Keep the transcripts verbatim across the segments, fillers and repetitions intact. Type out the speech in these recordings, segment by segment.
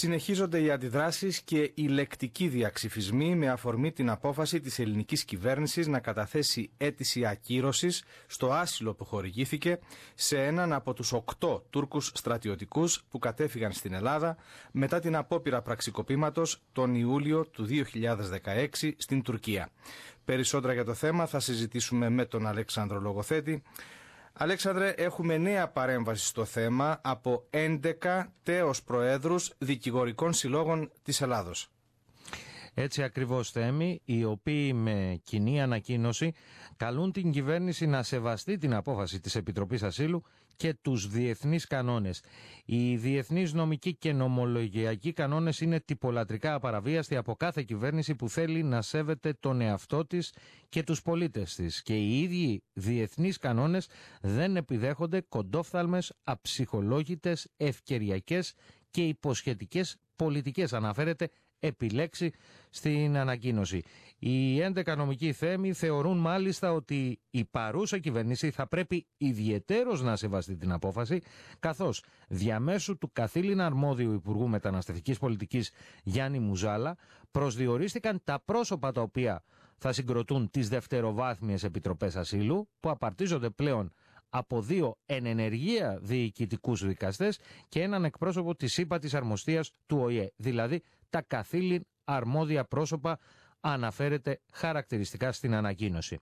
Συνεχίζονται οι αντιδράσεις και οι λεκτικοί διαξυφισμοί με αφορμή την απόφαση της ελληνικής κυβέρνησης να καταθέσει αίτηση ακύρωσης στο άσυλο που χορηγήθηκε σε έναν από τους οκτώ Τούρκους στρατιωτικούς που κατέφυγαν στην Ελλάδα μετά την απόπειρα πραξικοπήματος τον Ιούλιο του δύο χιλιάδες δεκαέξι στην Τουρκία. Περισσότερα για το θέμα θα συζητήσουμε με τον Αλέξανδρο Λογοθέτη. Αλέξανδρε, έχουμε νέα παρέμβαση στο θέμα από έντεκα τέος προέδρους δικηγορικών συλλόγων της Ελλάδος. Έτσι ακριβώς, Θέμη, οι οποίοι με κοινή ανακοίνωση καλούν την κυβέρνηση να σεβαστεί την απόφαση της Επιτροπής Ασύλου και τους διεθνείς κανόνες. Οι διεθνείς νομικοί και νομολογιακοί κανόνες είναι τυπολατρικά απαραβίαστοι από κάθε κυβέρνηση που θέλει να σέβεται τον εαυτό της και τους πολίτες της. Και οι ίδιοι διεθνείς κανόνες δεν επιδέχονται κοντόφθαλμες, αψυχολόγητες, ευκαιριακές και υποσχετικές πολιτικές, αναφέρεται επιλέξει στην ανακοίνωση. Οι έντεκα νομικοί θέμοι θεωρούν μάλιστα ότι η παρούσα κυβέρνηση θα πρέπει ιδιαιτέρως να σεβαστεί την απόφαση, καθώς διαμέσου του καθήλυνα αρμόδιου Υπουργού Μεταναστευτικής Πολιτικής Γιάννη Μουζάλα προσδιορίστηκαν τα πρόσωπα τα οποία θα συγκροτούν τις δευτεροβάθμιες επιτροπές ασύλου, που απαρτίζονται πλέον από δύο εν ενεργεία διοικητικούς δικαστές και έναν εκπρόσωπο της ύπατης αρμοστίας του Ο Η Ε, δηλαδή τα καθήλυν αρμόδια πρόσωπα, αναφέρεται χαρακτηριστικά στην ανακοίνωση.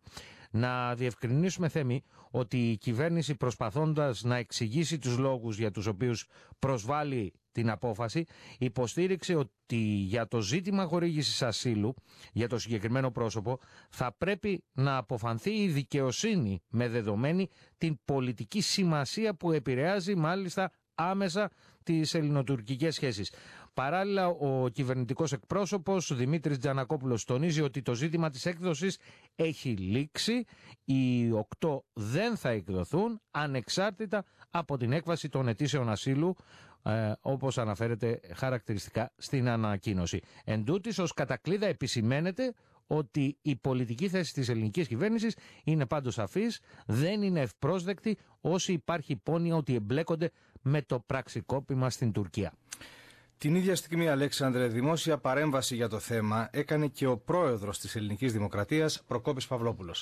Να διευκρινίσουμε, Θέμη, ότι η κυβέρνηση, προσπαθώντας να εξηγήσει τους λόγους για τους οποίους προσβάλλει την απόφαση, υποστήριξε ότι για το ζήτημα χορήγησης ασύλου για το συγκεκριμένο πρόσωπο θα πρέπει να αποφανθεί η δικαιοσύνη, με δεδομένη την πολιτική σημασία που επηρεάζει μάλιστα άμεσα τις ελληνοτουρκικές σχέσεις. Παράλληλα, ο κυβερνητικός εκπρόσωπος Δημήτρης Τζανακόπουλος τονίζει ότι το ζήτημα της έκδοσης έχει λήξει. Οι οκτώ δεν θα εκδοθούν ανεξάρτητα από την έκβαση των αιτήσεων ασύλου, ε, όπως αναφέρεται χαρακτηριστικά στην ανακοίνωση. Εν τούτης, ως κατακλείδα επισημαίνεται ότι η πολιτική θέση της ελληνικής κυβέρνησης είναι πάντως σαφής, δεν είναι ευπρόσδεκτη όσοι υπάρχει υπόνοια ότι εμπλέκονται με το πραξικόπημα στην Τουρκία. Την ίδια στιγμή, Αλέξανδρε, δημόσια παρέμβαση για το θέμα έκανε και ο πρόεδρος της Ελληνικής Δημοκρατίας, Προκόπης Παυλόπουλος.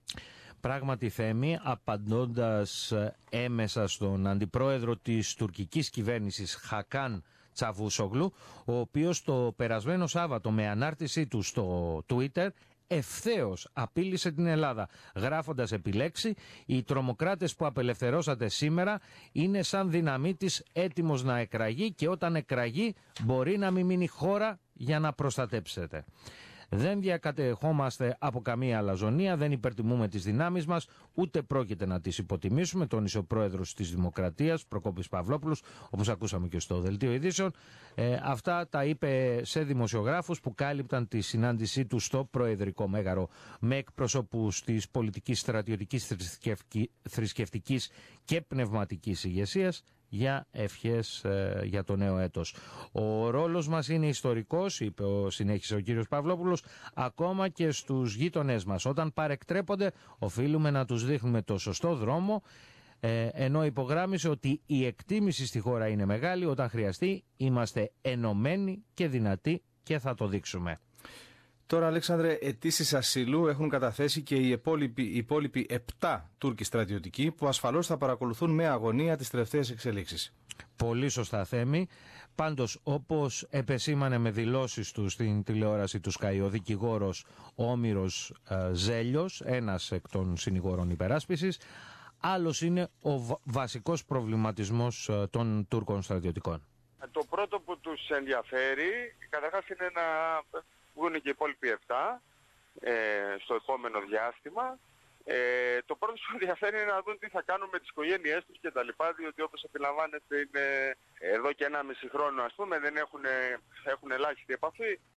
Πράγματι, Θέμη, απαντώντας έμεσα στον αντιπρόεδρο της τουρκικής κυβέρνησης Χακάν Τσαβούσογλου, ο οποίος το περασμένο Σάββατο με ανάρτησή του στο Twitter ευθέως απείλησε την Ελλάδα, γράφοντας επιλέξει «Οι τρομοκράτες που απελευθερώσατε σήμερα είναι σαν δυναμίτης έτοιμος να εκραγεί και όταν εκραγεί μπορεί να μην μείνει χώρα για να προστατέψετε». Δεν διακατεχόμαστε από καμία αλαζονία, δεν υπερτιμούμε τις δυνάμεις μας, ούτε πρόκειται να τις υποτιμήσουμε, τόνισε ο πρόεδρος της Δημοκρατίας, Προκόπης Παυλόπουλος, όπως ακούσαμε και στο Δελτίο Ειδήσεων. Ε, αυτά τα είπε σε δημοσιογράφους που κάλυπταν τη συνάντησή του στο Προεδρικό Μέγαρο με εκπροσώπους της πολιτικής, στρατιωτικής, θρησκευτικής και πνευματικής ηγεσίας για ευχές ε, για το νέο έτος. Ο ρόλος μας είναι ιστορικός, είπε ο, συνέχισε ο κύριος Παυλόπουλος, ακόμα και στους γείτονές μας. Όταν παρεκτρέπονται, οφείλουμε να τους δείχνουμε το σωστό δρόμο, ε, ενώ υπογράμμισε ότι η εκτίμηση στη χώρα είναι μεγάλη. Όταν χρειαστεί, είμαστε ενωμένοι και δυνατοί και θα το δείξουμε. Τώρα, Αλέξανδρε, αιτήσεις ασύλου έχουν καταθέσει και οι υπόλοιποι, οι υπόλοιποι επτά Τούρκοι στρατιωτικοί που ασφαλώς θα παρακολουθούν με αγωνία τις τελευταίες εξελίξεις. Πολύ σωστά, Θέμη. Πάντως, όπως επεσήμανε με δηλώσεις του στην τηλεόραση του Sky ο δικηγόρος Όμηρος ε, Ζέλιος, ένας εκ των συνηγόρων υπεράσπισης, άλλος είναι ο βα- βασικός προβληματισμός ε, των Τούρκων στρατιωτικών. Το πρώτο που τους ενδιαφέρει, καταρχάς, είναι να βγουν και οι υπόλοιποι επτά ε, στο επόμενο διάστημα. Ε, το πρώτο που ενδιαφέρει είναι να δουν τι θα κάνουν με τις οικογένειές τους και τα λοιπά, διότι όπως επιλαμβάνεται είναι εδώ και ένα μισή χρόνο, ας πούμε, δεν έχουν, έχουν ελάχιστη επαφή.